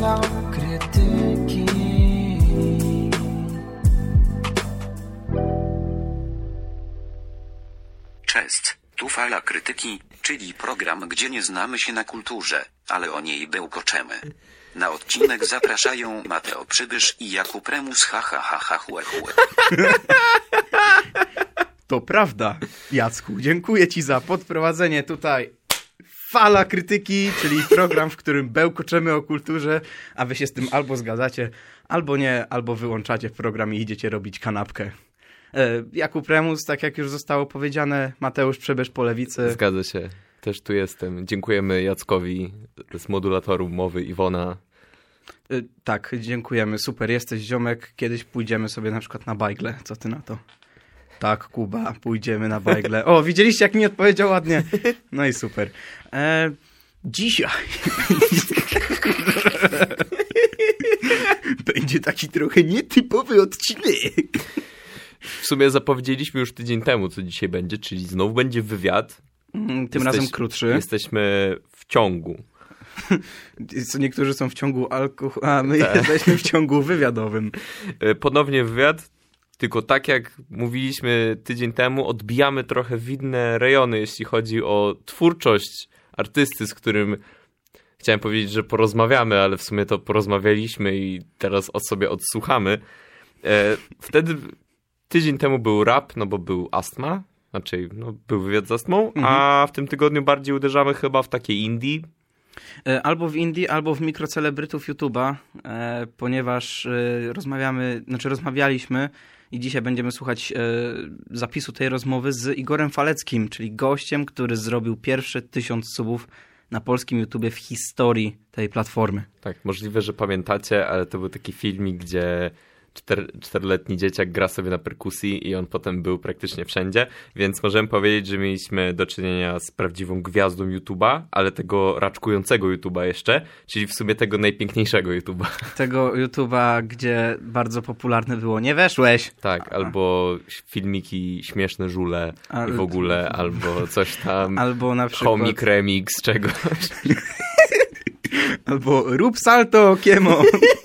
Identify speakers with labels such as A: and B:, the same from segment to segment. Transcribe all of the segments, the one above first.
A: fala krytyki.
B: Cześć, tu Fala Krytyki, czyli program, gdzie nie znamy się na kulturze, ale o niej bełkoczemy. Na odcinek zapraszają Mateo Przybysz i Jakub Remus, chue.
C: To prawda, Jacku. Dziękuję ci za podprowadzenie tutaj Fala Krytyki, czyli program, w którym bełkoczemy o kulturze, a wy się z tym albo zgadzacie, albo nie, albo wyłączacie program i idziecie robić kanapkę. Jakub Remus, tak jak już zostało powiedziane, Mateusz Przybysz po lewicy.
D: Zgadza się, też tu jestem. Dziękujemy Jackowi z modulatoru mowy Iwona.
C: Tak, dziękujemy, super, jesteś ziomek, kiedyś pójdziemy sobie na przykład na bajgle, co ty na to? Tak, Kuba, pójdziemy na bajgle. O, widzieliście, jak mi odpowiedział ładnie? No i super. Dzisiaj będzie taki trochę nietypowy odcinek.
D: W sumie zapowiedzieliśmy już tydzień temu, co dzisiaj będzie, czyli znowu będzie wywiad.
C: Tym razem krótszy.
D: Jesteśmy w ciągu.
C: Co niektórzy są w ciągu a my jesteśmy w ciągu wywiadowym.
D: Ponownie wywiad, tylko tak jak mówiliśmy tydzień temu, odbijamy trochę w inne rejony, jeśli chodzi o twórczość artysty, z którym chciałem powiedzieć, że porozmawiamy, ale w sumie to porozmawialiśmy i teraz sobie odsłuchamy. Wtedy tydzień temu był rap, no bo był astma, znaczy był wywiad z astmą, a w tym tygodniu bardziej uderzamy chyba w takie indie.
C: Albo w indie, albo w mikrocelebrytów YouTube'a, ponieważ rozmawialiśmy i dzisiaj będziemy słuchać zapisu tej rozmowy z Igorem Faleckim, czyli gościem, który zrobił pierwsze 1000 subów na polskim YouTubie w historii tej platformy.
D: Tak, możliwe, że pamiętacie, ale to był taki filmik, gdzie 4-letni dzieciak gra sobie na perkusji i on potem był praktycznie wszędzie, więc możemy powiedzieć, że mieliśmy do czynienia z prawdziwą gwiazdą YouTube'a, ale tego raczkującego YouTube'a jeszcze, czyli w sumie tego najpiękniejszego YouTube'a.
C: Tego YouTube'a, gdzie bardzo popularne było Nie weszłeś.
D: Tak, albo filmiki śmieszne żule i w ogóle, albo coś tam,
C: albo na przykład
D: komik remix czegoś.
C: Albo rób salto, Kiemo.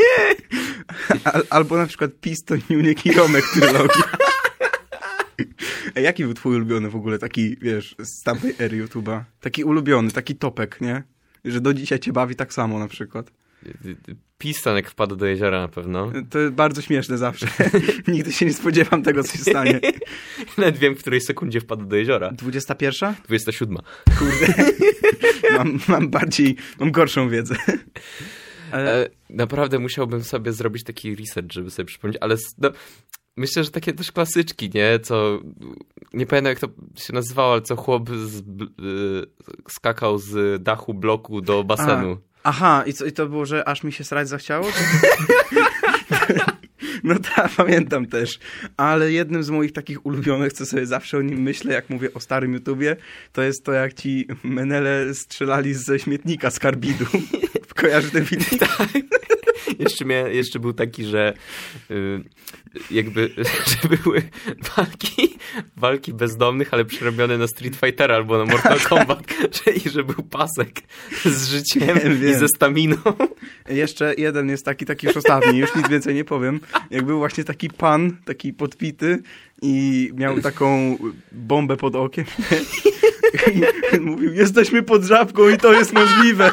C: Albo na przykład Piston, Juniek i Romek trylogia. Jaki był twój ulubiony w ogóle taki, wiesz, z tamtej ery YouTube'a? Taki ulubiony, taki topek, nie? Że do dzisiaj cię bawi tak samo na przykład.
D: Piston jak wpadł do jeziora na pewno.
C: To jest bardzo śmieszne zawsze. Nigdy się nie spodziewam tego, co się stanie.
D: Nawet wiem, w której sekundzie wpadł do jeziora.
C: 21?
D: 27.
C: Kurde. Mam gorszą wiedzę.
D: Naprawdę musiałbym sobie zrobić taki research, żeby sobie przypomnieć, ale myślę, że takie też klasyczki, nie? Co, nie pamiętam jak to się nazywało, ale co chłop skakał z dachu bloku do basenu.
C: Aha, i to było, że aż mi się srać zachciało? No tak, pamiętam też. Ale jednym z moich takich ulubionych, co sobie zawsze o nim myślę, jak mówię o starym YouTubie, to jest to, jak ci menele strzelali ze śmietnika z karbidu. Kojarzysz ten film?
D: Tak. Jeszcze był taki, że że były walki bezdomnych, ale przerobione na Street Fightera albo na Mortal Kombat, czyli że był pasek z życiem i ze staminą.
C: Jeszcze jeden jest taki już ostatni, już nic więcej nie powiem. Jak był właśnie taki pan, taki podpity i miał taką bombę pod okiem. I mówił, jesteśmy pod żabką i to jest możliwe.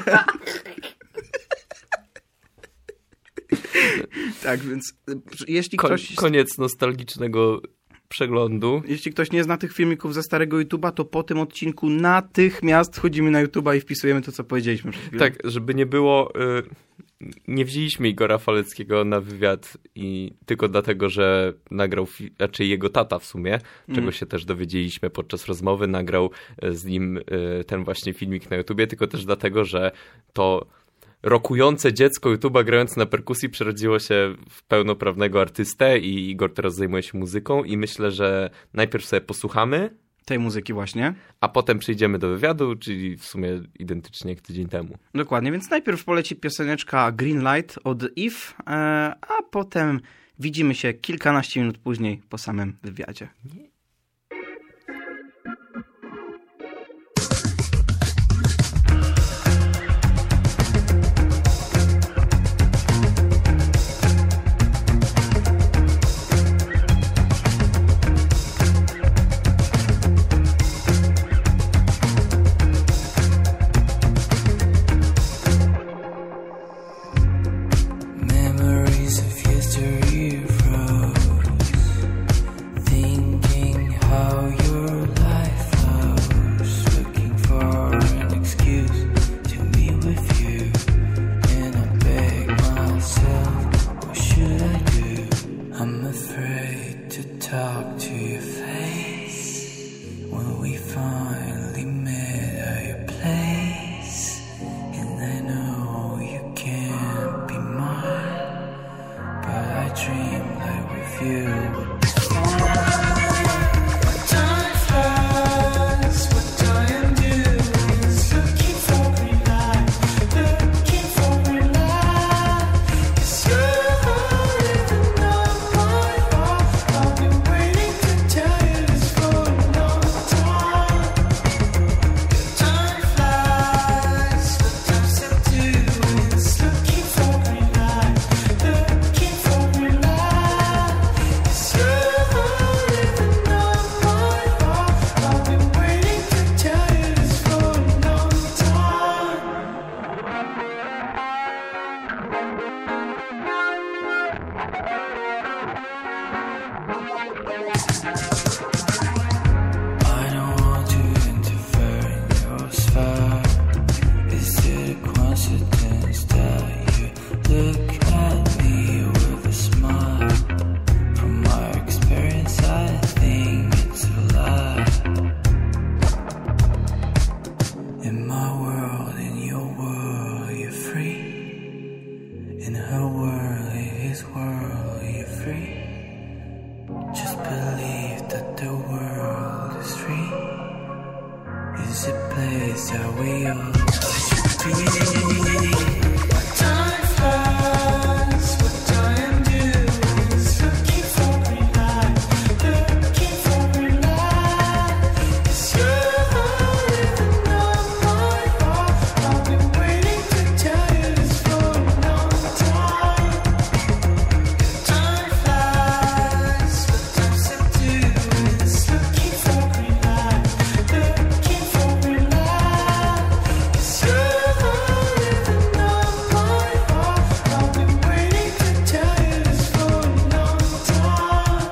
C: Tak, więc jeśli ktoś...
D: Koniec nostalgicznego przeglądu.
C: Jeśli ktoś nie zna tych filmików ze starego YouTube'a, to po tym odcinku natychmiast wchodzimy na YouTube'a i wpisujemy to, co powiedzieliśmy przed chwilą.
D: Tak, żeby nie było... Nie wzięliśmy Igora Faleckiego na wywiad i tylko dlatego, że nagrał, raczej jego tata w sumie, czego się też dowiedzieliśmy podczas rozmowy, nagrał z nim ten właśnie filmik na YouTubie, tylko też dlatego, że to rokujące dziecko YouTube'a grające na perkusji przerodziło się w pełnoprawnego artystę i Igor teraz zajmuje się muzyką i myślę, że najpierw sobie posłuchamy
C: tej muzyki właśnie.
D: A potem przejdziemy do wywiadu, czyli w sumie identycznie jak tydzień temu.
C: Dokładnie, więc najpierw poleci pioseneczka Green Light od If, a potem widzimy się kilkanaście minut później po samym wywiadzie.
A: finally met your place, and I know you can't be mine, but I dream that with you would be fine. Time flies, what I am doing is looking for green light, looking for green light. 'Cause you're living on my heart. I've been waiting to tell you this for a long time. Time flies, what I'm still doing is looking for green light, looking for green light. 'Cause you're living on my heart. I've been waiting to tell you this for a long time. I don't want to interfere in your sphere. Is it a coincidence that you look at me with a smile? From my experience, I think it's a lie. In my world, in your world, you're free. In her world, in his world, you're free. Just believe that the world is free. Is a place that we all should be. Time flies, what I am doing is looking for green light, looking for green light. 'Cause you're living on my heart. I've been waiting to tell you this for a long time. Time flies, what I'm still doing is looking for green light, looking for green light. 'Cause you're living on my heart. I've been waiting to tell you this for a long time.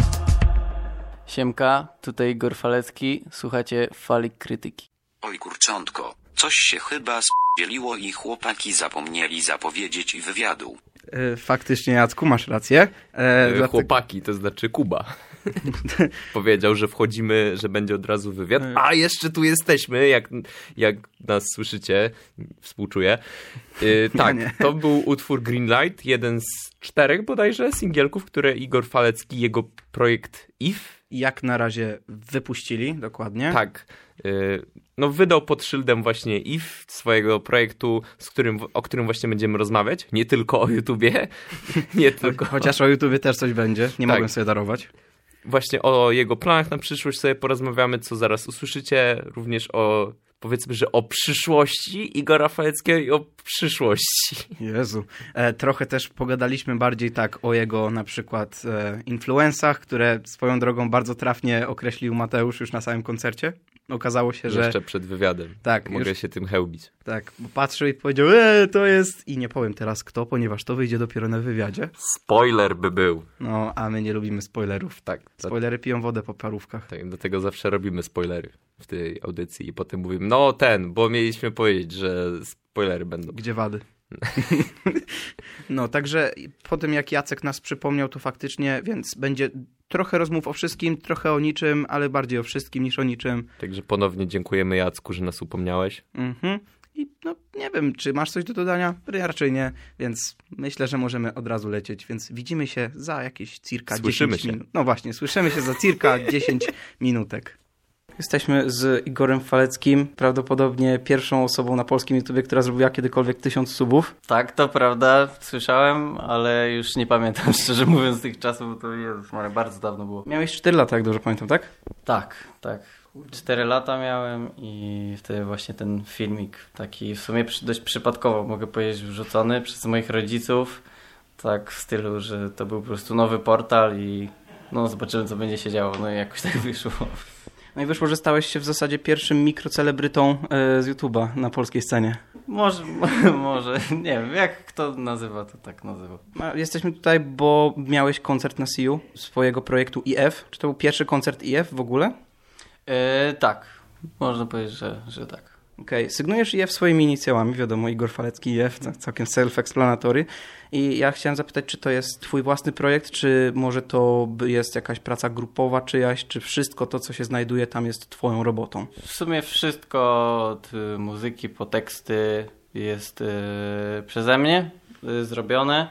E: Siemka, tutaj Igor Falecki, słuchacie Fali Krytyki.
B: Oj kurczątko, coś się chyba spieliło i chłopaki zapomnieli zapowiedzieć wywiadu.
C: Faktycznie, Jacku, masz rację. Dlatego-
D: Chłopaki, to znaczy Kuba. Powiedział, że wchodzimy, że będzie od razu wywiad. A jeszcze tu jesteśmy, jak nas słyszycie, współczuję. Tak,
C: nie.
D: to był utwór Greenlight, jeden z 4 bodajże singielków, które Igor Falecki, jego projekt If,
C: Jak na razie wypuścili, dokładnie.
D: tak, no wydał pod szyldem właśnie If, swojego projektu, o którym właśnie będziemy rozmawiać. Nie tylko o YouTubie, nie tylko...
C: Chociaż o YouTubie też coś będzie, nie
D: Tak.
C: mogłem sobie darować.
D: Właśnie o jego planach na przyszłość sobie porozmawiamy, co zaraz usłyszycie. Również o, powiedzmy, że o przyszłości Igora Faleckiego i o przyszłości.
C: Jezu. Trochę też pogadaliśmy bardziej tak o jego na przykład influencach, które swoją drogą bardzo trafnie określił Mateusz już na samym koncercie. Okazało się, że...
D: Jeszcze przed wywiadem.
C: Tak,
D: Mogę
C: już-
D: się tym chełbić.
C: Tak, bo patrzył i powiedział, to jest... I nie powiem teraz kto, ponieważ to wyjdzie dopiero na wywiadzie.
D: Spoiler by był.
C: No, a my nie lubimy spoilerów.
D: Tak,
C: Spoilery piją wodę po parówkach.
D: tak, dlatego zawsze robimy spoilery w tej audycji i potem mówimy, bo mieliśmy powiedzieć, że spoilery będą.
C: Gdzie wady? No, także po tym jak Jacek nas przypomniał, to faktycznie, więc będzie trochę rozmów o wszystkim, trochę o niczym, ale bardziej o wszystkim niż o niczym.
D: Także ponownie dziękujemy Jacku, że nas upomniałeś.
C: Mhm. I no, nie wiem, czy masz coś do dodania? Raczej nie, więc myślę, że możemy od razu lecieć, więc widzimy się za jakieś circa
D: Słyszymy
C: 10
D: się.
C: minut. No właśnie, słyszymy się za circa 10 minutek. Jesteśmy z Igorem Faleckim, prawdopodobnie pierwszą osobą na polskim YouTubie, która zrobiła kiedykolwiek 1000 subów.
E: Tak, to prawda, słyszałem, ale już nie pamiętam, szczerze mówiąc, tych czasów, bo to Jezus Maria, bardzo dawno było.
C: Miałeś 4 lata, jak dobrze pamiętam, tak?
E: Tak. 4 lata miałem i wtedy właśnie ten filmik, taki w sumie dość przypadkowo, mogę powiedzieć, wrzucony przez moich rodziców, tak w stylu, że to był po prostu nowy portal i no zobaczymy, co będzie się działo, no i jakoś tak wyszło.
C: No i wyszło, że stałeś się w zasadzie pierwszym mikrocelebrytą z YouTube'a na polskiej scenie.
E: Może, nie wiem, jak kto nazywa, to tak nazywa.
C: Jesteśmy tutaj, bo miałeś koncert na CU swojego projektu IF. Czy to był pierwszy koncert IF w ogóle?
E: Tak, można powiedzieć, że tak.
C: Okej, sygnujesz IF swoimi inicjałami, wiadomo, Igor Falecki, IF, całkiem self-explanatory. I ja chciałem zapytać, czy to jest twój własny projekt, czy może to jest jakaś praca grupowa czyjaś, czy wszystko to, co się znajduje tam jest twoją robotą?
E: W sumie wszystko od muzyki po teksty jest przeze mnie zrobione,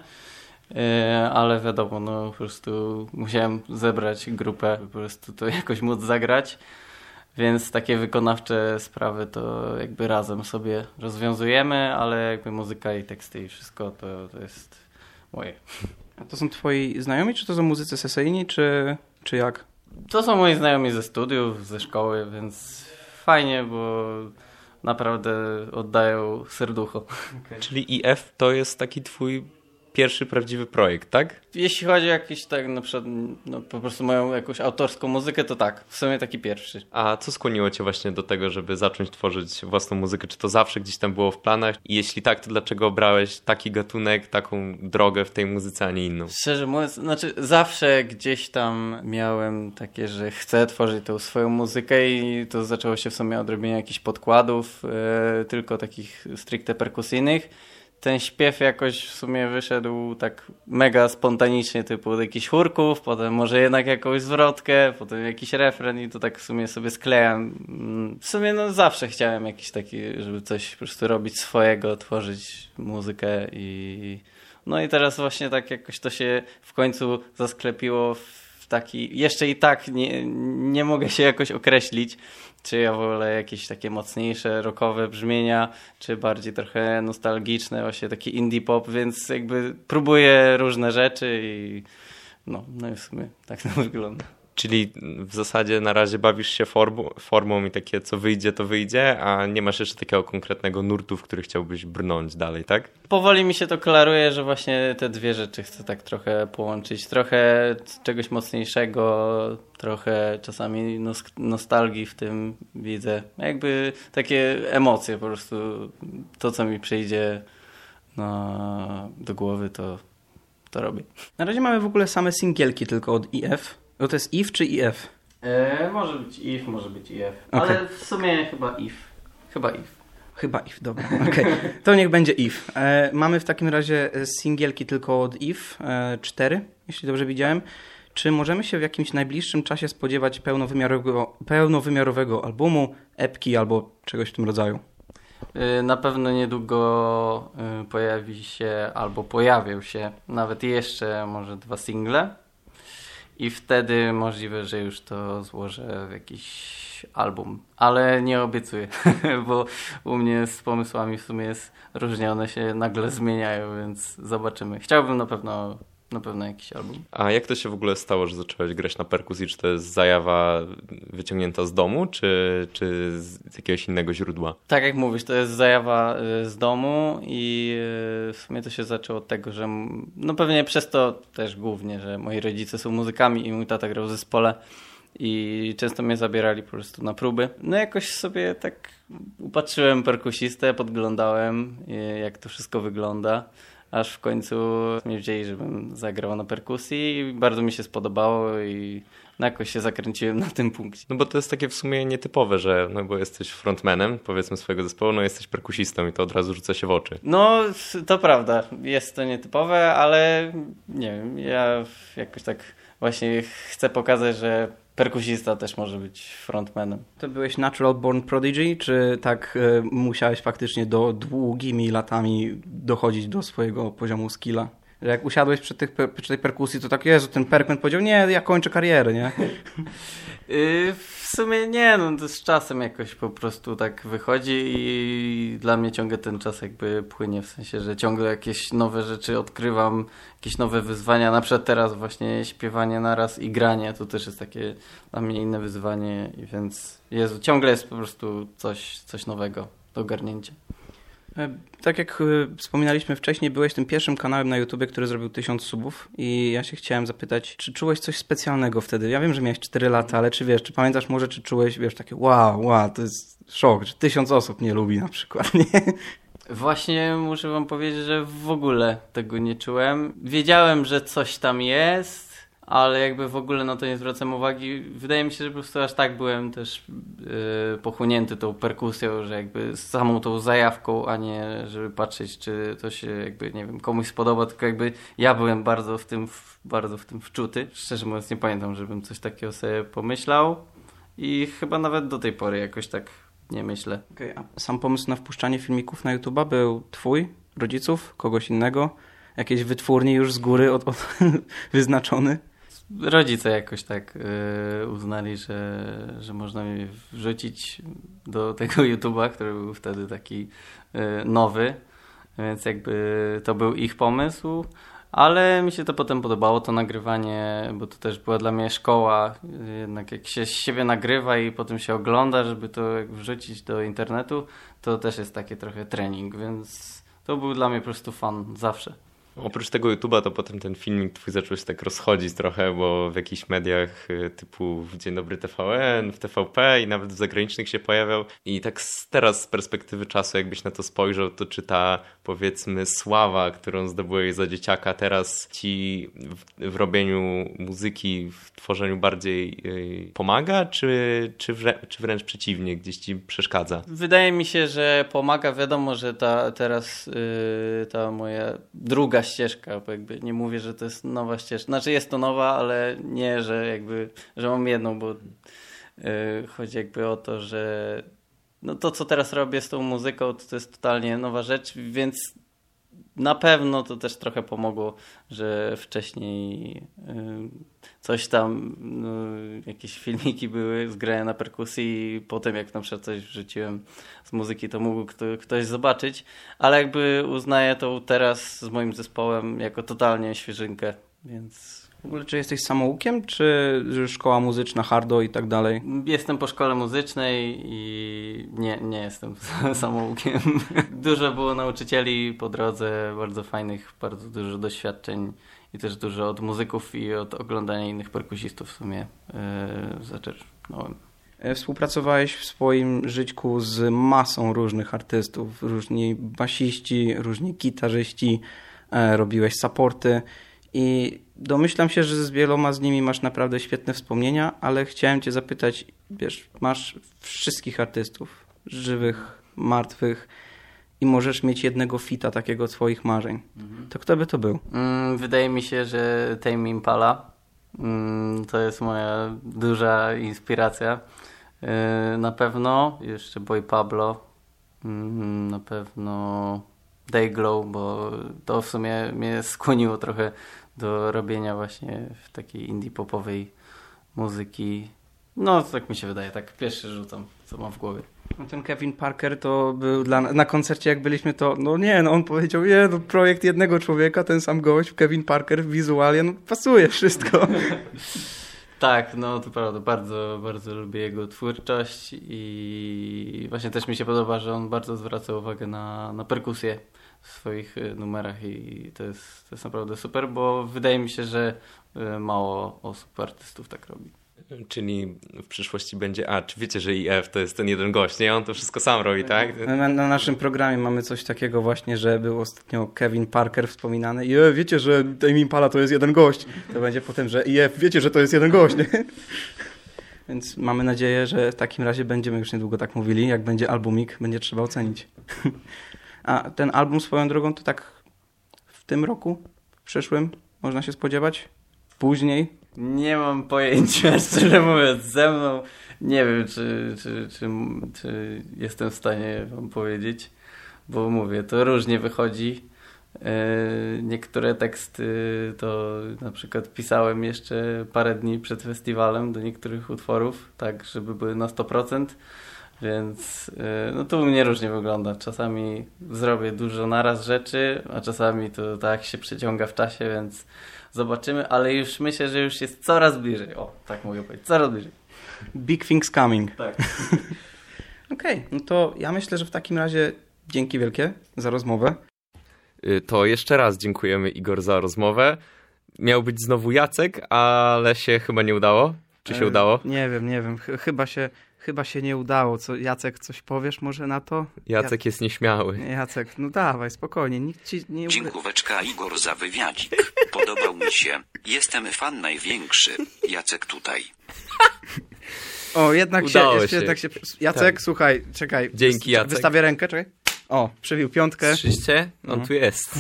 E: ale wiadomo, no po prostu musiałem zebrać grupę, po prostu to jakoś móc zagrać. Więc takie wykonawcze sprawy to jakby razem sobie rozwiązujemy, ale jakby muzyka i teksty i wszystko to jest moje.
C: A to są twoi znajomi, czy to są muzycy sesyjni, czy jak?
E: To są moi znajomi ze studiów, ze szkoły, więc fajnie, bo naprawdę oddają serducho.
D: Okay. Czyli IF to jest taki twój pierwszy prawdziwy projekt, tak?
E: Jeśli chodzi o jakiś tak na przykład po prostu moją jakąś autorską muzykę, to tak, w sumie taki pierwszy.
D: A co skłoniło cię właśnie do tego, żeby zacząć tworzyć własną muzykę? Czy to zawsze gdzieś tam było w planach? I jeśli tak, to dlaczego obrałeś taki gatunek, taką drogę w tej muzyce, a nie inną?
E: Szczerze mówiąc, znaczy zawsze gdzieś tam miałem takie, że chcę tworzyć tą swoją muzykę i to zaczęło się w sumie od robienia jakichś podkładów, tylko takich stricte perkusyjnych. Ten śpiew jakoś w sumie wyszedł tak mega spontanicznie, typu od jakichś chórków, potem może jednak jakąś zwrotkę, potem jakiś refren i to tak w sumie sobie sklejam. W sumie no zawsze chciałem jakiś taki, żeby coś po prostu robić swojego, tworzyć muzykę i no i teraz właśnie tak jakoś to się w końcu zasklepiło w taki, jeszcze i tak nie mogę się jakoś określić, czy ja wolę jakieś takie mocniejsze, rockowe brzmienia, czy bardziej trochę nostalgiczne, właśnie taki indie pop, więc jakby próbuję różne rzeczy i no i w sumie tak to wygląda.
D: Czyli w zasadzie na razie bawisz się formą i takie co wyjdzie, to wyjdzie, a nie masz jeszcze takiego konkretnego nurtu, w który chciałbyś brnąć dalej, tak?
E: Powoli mi się to klaruje, że właśnie te dwie rzeczy chcę tak trochę połączyć. Trochę czegoś mocniejszego, trochę czasami nostalgii w tym widzę. Jakby takie emocje po prostu. To, co mi przyjdzie do głowy, to robię.
C: Na razie mamy w ogóle same singielki tylko od IF. No to jest IF czy IF?
E: Może być IF, może być IF.
C: Okay.
E: Ale w sumie chyba IF.
C: Chyba IF, dobra. Okay. To niech będzie IF. Mamy w takim razie singielki tylko od IF. 4, jeśli dobrze widziałem. Czy możemy się w jakimś najbliższym czasie spodziewać pełnowymiarowego albumu, epki albo czegoś w tym rodzaju?
E: Na pewno niedługo pojawią się nawet jeszcze może 2 single. I wtedy możliwe, że już to złożę w jakiś album. Ale nie obiecuję, bo u mnie z pomysłami w sumie jest różnie, one się nagle zmieniają, więc zobaczymy. Chciałbym na pewno jakiś album.
D: A jak to się w ogóle stało, że zacząłeś grać na perkusji? Czy to jest zajawa wyciągnięta z domu, czy z jakiegoś innego źródła?
E: Tak jak mówisz, to jest zajawa z domu i w sumie to się zaczęło od tego, że no pewnie przez to też głównie, że moi rodzice są muzykami i mój tata grał w zespole i często mnie zabierali po prostu na próby. No jakoś sobie tak upatrzyłem perkusistę, podglądałem jak to wszystko wygląda. Aż w końcu mnie wzięli, żebym zagrał na perkusji i bardzo mi się spodobało i jakoś się zakręciłem na tym punkcie.
D: No bo to jest takie w sumie nietypowe, że no bo jesteś frontmanem, powiedzmy, swojego zespołu, no jesteś perkusistą i to od razu rzuca się w oczy.
E: No to prawda, jest to nietypowe, ale nie wiem, ja jakoś tak właśnie chcę pokazać, że perkusista też może być frontmanem.
C: To byłeś natural born prodigy, czy tak musiałeś faktycznie długimi latami dochodzić do swojego poziomu skilla? Że jak usiadłeś przy tej perkusji, to tak, Jezu, ten perkman powiedział, nie, ja kończę karierę, nie?
E: W sumie nie, no to z czasem jakoś po prostu tak wychodzi i dla mnie ciągle ten czas jakby płynie, w sensie, że ciągle jakieś nowe rzeczy odkrywam, jakieś nowe wyzwania, na przykład teraz właśnie śpiewanie naraz i granie, to też jest takie dla mnie inne wyzwanie, więc Jezu, ciągle jest po prostu coś nowego do ogarnięcia.
C: Tak jak wspominaliśmy wcześniej, byłeś tym pierwszym kanałem na YouTubie, który zrobił 1000 subów i ja się chciałem zapytać, czy czułeś coś specjalnego wtedy? Ja wiem, że miałeś 4 lata, ale czy pamiętasz może, czy czułeś, takie wow, to jest szok, że 1000 osób mnie lubi na przykład, nie?
E: Właśnie muszę wam powiedzieć, że w ogóle tego nie czułem. Wiedziałem, że coś tam jest, ale jakby w ogóle na to nie zwracam uwagi. Wydaje mi się, że po prostu aż tak byłem też pochłonięty tą perkusją, że jakby samą tą zajawką, a nie żeby patrzeć, czy to się jakby, nie wiem, komuś spodoba, tylko jakby ja byłem bardzo w tym wczuty. Szczerze mówiąc nie pamiętam, żebym coś takiego sobie pomyślał i chyba nawet do tej pory jakoś tak nie myślę.
F: Okay, a sam pomysł na wpuszczanie filmików na YouTube'a był twój, rodziców, kogoś innego? Jakieś wytwórnie już z góry wyznaczony?
E: Rodzice jakoś tak uznali, że można mnie wrzucić do tego YouTube'a, który był wtedy taki nowy, więc jakby to był ich pomysł, ale mi się to potem podobało, to nagrywanie, bo to też była dla mnie szkoła, jednak jak się z siebie nagrywa i potem się ogląda, żeby to wrzucić do internetu, to też jest taki trochę trening, więc to był dla mnie po prostu fan zawsze.
D: Oprócz tego YouTube'a to potem ten filmik twój zaczął się tak rozchodzić trochę, bo w jakichś mediach typu w Dzień Dobry TVN, w TVP i nawet w zagranicznych się pojawiał. I tak teraz z perspektywy czasu, jakbyś na to spojrzał, to czy ta, powiedzmy, sława, którą zdobyłeś za dzieciaka, teraz ci w robieniu muzyki, w tworzeniu bardziej pomaga, czy wręcz przeciwnie, gdzieś ci przeszkadza?
E: Wydaje mi się, że pomaga. Wiadomo, że teraz ta moja druga ścieżka, bo jakby nie mówię, że to jest nowa ścieżka. Znaczy jest to nowa, ale nie, że mam jedną, bo chodzi jakby o to, że no to, co teraz robię z tą muzyką, to jest totalnie nowa rzecz, więc na pewno to też trochę pomogło, że wcześniej coś tam, jakieś filmiki były z grania na perkusji i potem jak na przykład coś wrzuciłem z muzyki, to mógł ktoś zobaczyć, ale jakby uznaję to teraz z moim zespołem jako totalnie świeżynkę, więc...
F: W ogóle czy jesteś samoukiem, czy szkoła muzyczna, hardo i tak dalej?
E: Jestem po szkole muzycznej i nie jestem samoukiem. Dużo było nauczycieli po drodze, bardzo fajnych, bardzo dużo doświadczeń i też dużo od muzyków i od oglądania innych perkusistów w sumie zaczerpnąłem.
F: Współpracowałeś w swoim życiu z masą różnych artystów, różni basiści, różni gitarzyści, robiłeś supporty i domyślam się, że z wieloma z nimi masz naprawdę świetne wspomnienia, ale chciałem cię zapytać, wiesz, masz wszystkich artystów, żywych, martwych i możesz mieć jednego fita takiego twoich marzeń. To kto by to był?
E: Wydaje mi się, że Tame Impala to jest moja duża inspiracja. Na pewno jeszcze Boy Pablo, na pewno Dayglow, bo to w sumie mnie skłoniło trochę do robienia właśnie w takiej indie popowej muzyki. No, tak mi się wydaje, tak pierwszy rzucam, co mam w głowie.
F: No ten Kevin Parker to był na koncercie, jak byliśmy, to on powiedział, projekt jednego człowieka, ten sam gość, Kevin Parker wizualnie, pasuje wszystko.
E: Tak, no to prawda, bardzo, bardzo lubię jego twórczość i właśnie też mi się podoba, że on bardzo zwraca uwagę na perkusję w swoich numerach i to jest naprawdę super, bo wydaje mi się, że mało osób, artystów tak robi.
D: Czyli w przyszłości będzie, czy wiecie, że IF to jest ten jeden gość, nie? On to wszystko sam robi, tak?
F: Na naszym programie mamy coś takiego właśnie, że był ostatnio Kevin Parker wspominany i wiecie, że Tame Impala to jest jeden gość. To będzie potem, że IF, wiecie, że to jest jeden gość, nie? Więc mamy nadzieję, że w takim razie będziemy już niedługo tak mówili, jak będzie albumik, będzie trzeba ocenić. A ten album swoją drogą to tak w tym roku, w przyszłym, można się spodziewać? Później?
E: Nie mam pojęcia, szczerze mówiąc, ze mną nie wiem, czy jestem w stanie wam powiedzieć, bo mówię, to różnie wychodzi. Niektóre teksty to na przykład pisałem jeszcze parę dni przed festiwalem do niektórych utworów, tak żeby były na 100%, więc no to u mnie różnie wygląda. Czasami zrobię dużo naraz rzeczy, a czasami to tak się przeciąga w czasie, więc zobaczymy, ale już myślę, że już jest coraz bliżej. O, tak mogę powiedzieć, coraz bliżej.
F: Big things coming.
E: Tak.
F: Okej, no to ja myślę, że w takim razie dzięki wielkie za rozmowę.
D: To jeszcze raz dziękujemy, Igor, za rozmowę. Miał być znowu Jacek, ale się chyba nie udało. Czy się udało?
F: Nie wiem. Chyba się nie udało. Jacek, coś powiesz może na to?
D: Jacek jest nieśmiały.
F: Jacek, no dawaj, spokojnie. Nikt ci nie...
B: Dziękóweczka, Igor, za wywiadzik. Podobał mi się. Jestem fan największy. Jacek tutaj.
C: O, jednak
D: Udało
C: się.
D: się.
C: Jacek,
D: Tak.
C: słuchaj, czekaj.
D: Dzięki, Jacek.
C: Wystawię rękę, czekaj. O, przebił piątkę.
D: Słyszycie? On tu jest.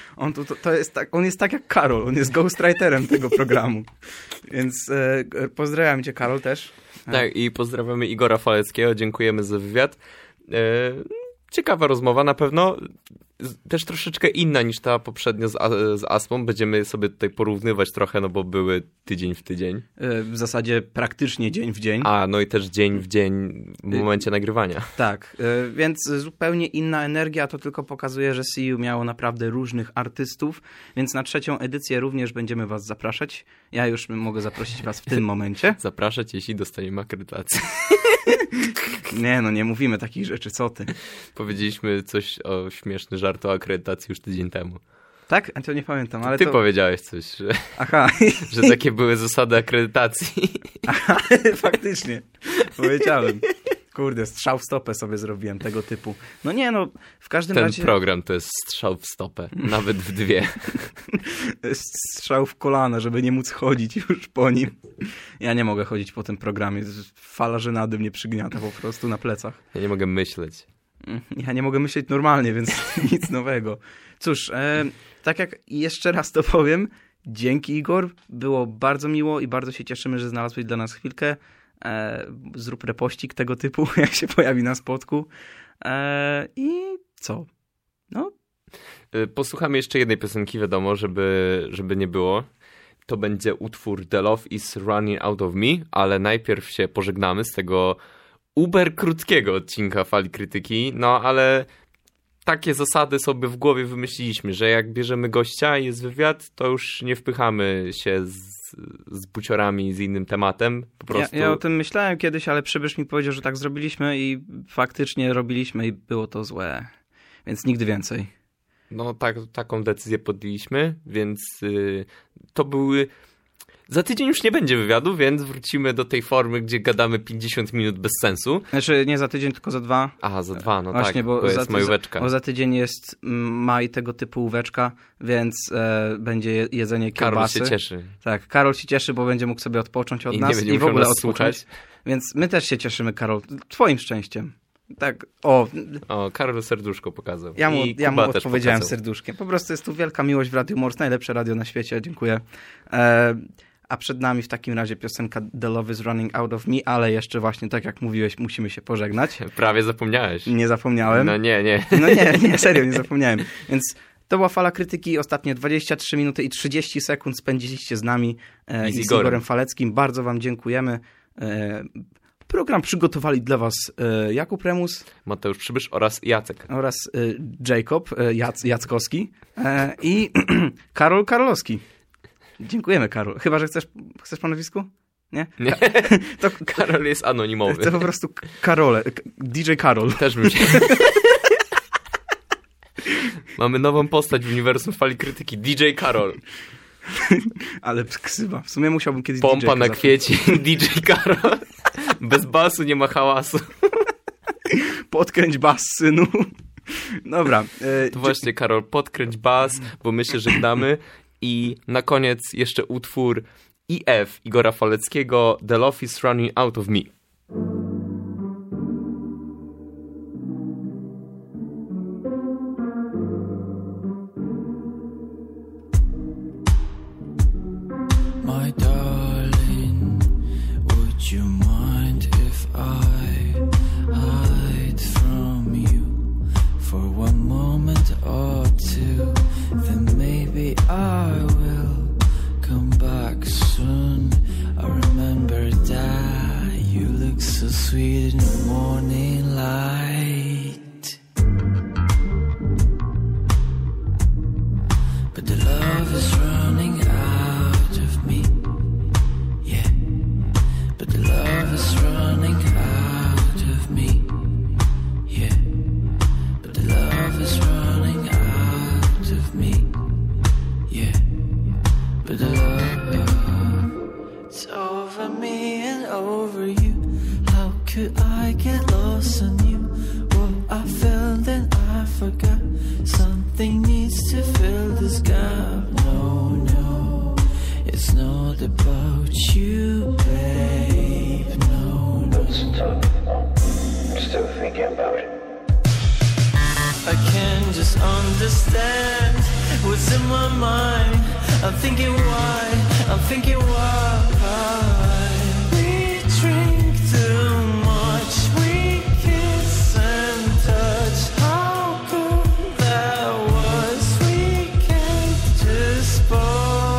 C: On jest tak jak Karol, on jest ghostwriterem tego programu. Więc pozdrawiam cię, Karol, też.
D: Tak, i pozdrawiamy Igora Faleckiego, dziękujemy za wywiad. Ciekawa rozmowa na pewno, też troszeczkę inna niż ta poprzednio z Astmą. Będziemy sobie tutaj porównywać trochę, no bo były tydzień w tydzień.
C: W zasadzie praktycznie dzień w dzień.
D: No i też dzień w dzień w momencie nagrywania.
C: Tak, więc zupełnie inna energia, to tylko pokazuje, że CU miało naprawdę różnych artystów, więc na 3. edycję również będziemy was zapraszać. Ja już mogę zaprosić was w tym momencie.
D: Zapraszać, jeśli dostaniemy akredytację.
C: Nie, no nie mówimy takich rzeczy, co ty.
D: Powiedzieliśmy coś o śmieszny żart o akredytacji już tydzień temu.
C: Tak? A to nie pamiętam, ale
D: Ty powiedziałeś coś, że,
C: Aha.
D: że takie były zasady akredytacji.
C: Aha, faktycznie. Powiedziałem. Kurde, strzał w stopę sobie zrobiłem tego typu. No nie, no w każdym
D: Ten
C: razie...
D: program to jest strzał w stopę, nawet w 2.
C: Strzał w kolana, żeby nie móc chodzić już po nim. Ja nie mogę chodzić po tym programie. Fala żenady mnie przygniata po prostu na plecach.
D: Ja nie mogę myśleć.
C: Ja nie mogę myśleć normalnie, więc nic nowego. Cóż, tak jak jeszcze raz to powiem, dzięki Igor, było bardzo miło i bardzo się cieszymy, że znalazłeś dla nas chwilkę. Zrób repościk tego typu, jak się pojawi na spotku. I co? No.
D: Posłuchamy jeszcze jednej piosenki, wiadomo, żeby nie było. To będzie utwór The Love is Running Out of Me, ale najpierw się pożegnamy z tego krótkiego odcinka Fali Krytyki, no ale takie zasady sobie w głowie wymyśliliśmy, że jak bierzemy gościa i jest wywiad, to już nie wpychamy się z buciorami, z innym tematem. Po prostu...
C: Ja o tym myślałem kiedyś, ale przybysz mi powiedział, że tak zrobiliśmy i faktycznie robiliśmy i było to złe. Więc nigdy więcej.
D: No taką decyzję podjęliśmy, więc to były... Za tydzień już nie będzie wywiadu, więc wrócimy do tej formy, gdzie gadamy 50 minut bez sensu.
C: Znaczy nie za tydzień, tylko za 2.
D: Aha, za 2, no
C: właśnie,
D: tak, bo jest majóweczka.
C: Bo za tydzień jest maj tego typu łóweczka, więc będzie jedzenie kiełbasy.
D: Karol się cieszy.
C: Tak, Karol się cieszy, bo będzie mógł sobie odpocząć od
D: I
C: nas i w ogóle odpocząć. Więc my też się cieszymy, Karol, twoim szczęściem. Tak, O,
D: Karol serduszko pokazał.
C: Ja mu
D: też
C: odpowiedziałem
D: pokazał.
C: serduszkiem. Po prostu jest tu wielka miłość w Radiu Mors, najlepsze radio na świecie, dziękuję. A przed nami w takim razie piosenka The Love is Running Out of Me, ale jeszcze właśnie, tak jak mówiłeś, musimy się pożegnać.
D: Prawie zapomniałeś.
C: Nie zapomniałem.
D: No nie.
C: No nie, serio, nie zapomniałem. Więc to była Fala Krytyki. Ostatnie 23 minuty i 30 sekund spędziliście z nami i z Igorem Faleckim. Bardzo wam dziękujemy. Program przygotowali dla was Jakub Remus,
D: Mateusz Przybysz oraz Jacek.
C: Oraz Jacob Jackowski i Karol Karolowski. Dziękujemy, Karol. Chyba, że chcesz po nazwisku? Nie?
D: Nie. To Karol jest anonimowy.
C: To po prostu Karole. DJ Karol.
D: Też bym się... Mamy nową postać w uniwersum Fali Krytyki. DJ Karol.
C: Ale ksywa. W sumie musiałbym kiedyś
D: Pompa
C: DJ-kę
D: na kwieci. DJ Karol. Bez basu nie ma hałasu.
C: Podkręć bas, synu. Dobra.
D: To właśnie, Karol, podkręć bas, bo my się żegnamy. I na koniec jeszcze utwór IF Igora Faleckiego, The Love is Running Out of Me.
A: My darling, would you mind if I hide from you for one moment or two? Then maybe I will come back soon. I remember that you look so sweet in the morning light. But the love is running out of me. Yeah. But the love is running out of me. Yeah. But the love is running out of me. Yeah. But the love is over me and over you. How could I get lost on you? What I felt and I forgot. Something needs to fill this gap. No, no. It's not about you, babe. No, no.
G: I'm still thinking about it.
A: I can't just understand what's in my mind. I'm thinking why we drink too much, we kiss and touch. How good that was, we can't just pause.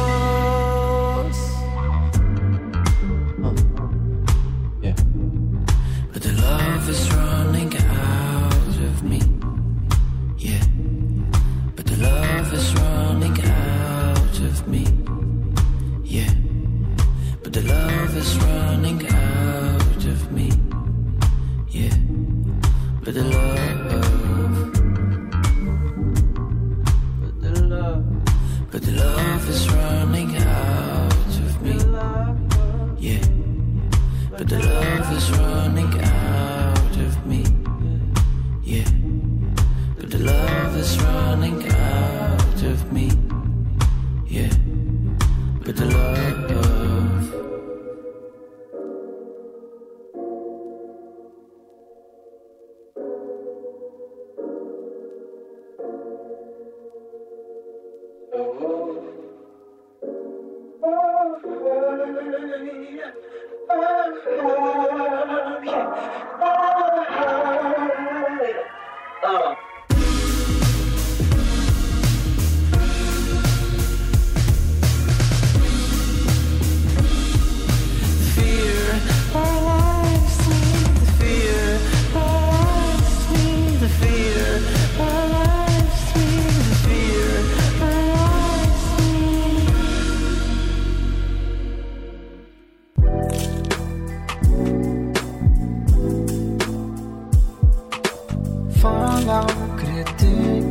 F: Yeah.
A: But the love is running out of me. Yeah. But the love is running out of me. Yeah. But the love is running out of me. Yeah. But the love. But the love is running out of me. Yeah. But the love is running out of me. Yeah. But the love is running out of me. Yeah. But the love. Fala, krytyki.